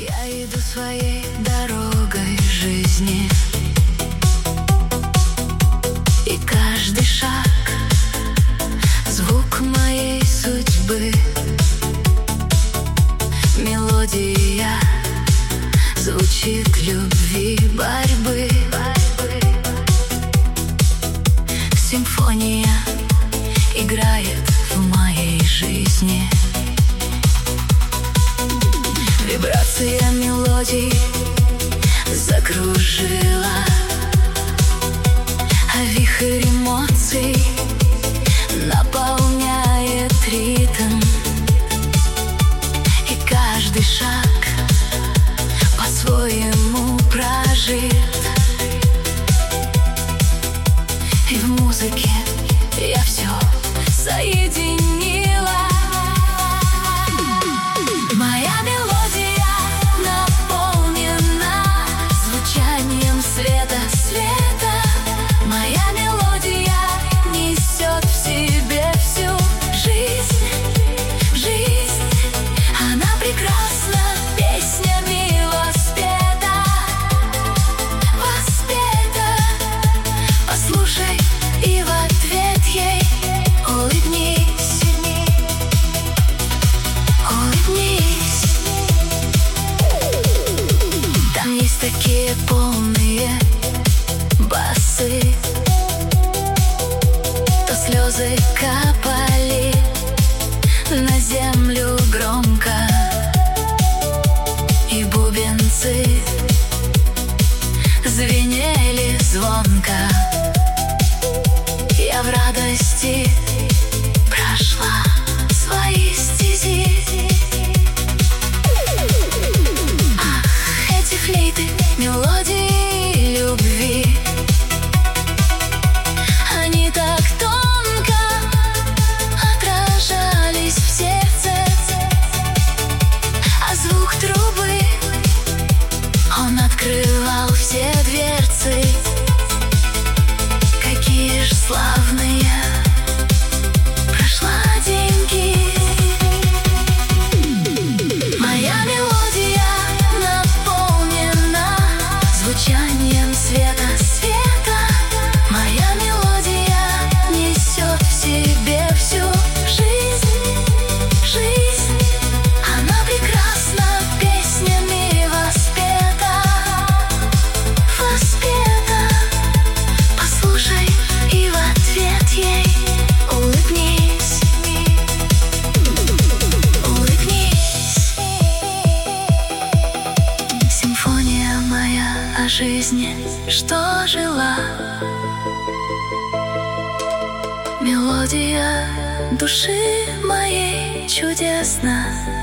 Я иду своей дорогой жизни, и каждый шаг — звук моей судьбы. Мелодия звучит любви, борьбы. Симфония играет в моей жизни. Вибрация мелодий закружила, а вихрь эмоций наполняет ритм. И каждый шаг по-своему прожит. И в музыке я все соединила. Моя мелодия наполнена звучанием света. Моя мелодия несет в себе всю жизнь. Она прекрасна, песнями воспета. Послушай и в ответ ей улыбнись. Там есть такие полные басы, то слезы капали на землю громко, и бубенцы звенели звонко. Я в радости прошла свои стези. Эти флейты — мелодии любви. Они так тонко отражались в сердце, а звук трубы, он открывал все дверцы. Какие ж славные прошла деньги. Моя мелодия наполнена звучанием света. Моя мелодия несет в себе всю жизнь. Она прекрасна, песнями воспета. Послушай и в ответ ей улыбнись. Симфония моя о жизни, что жила. Мелодия души моей чудесна.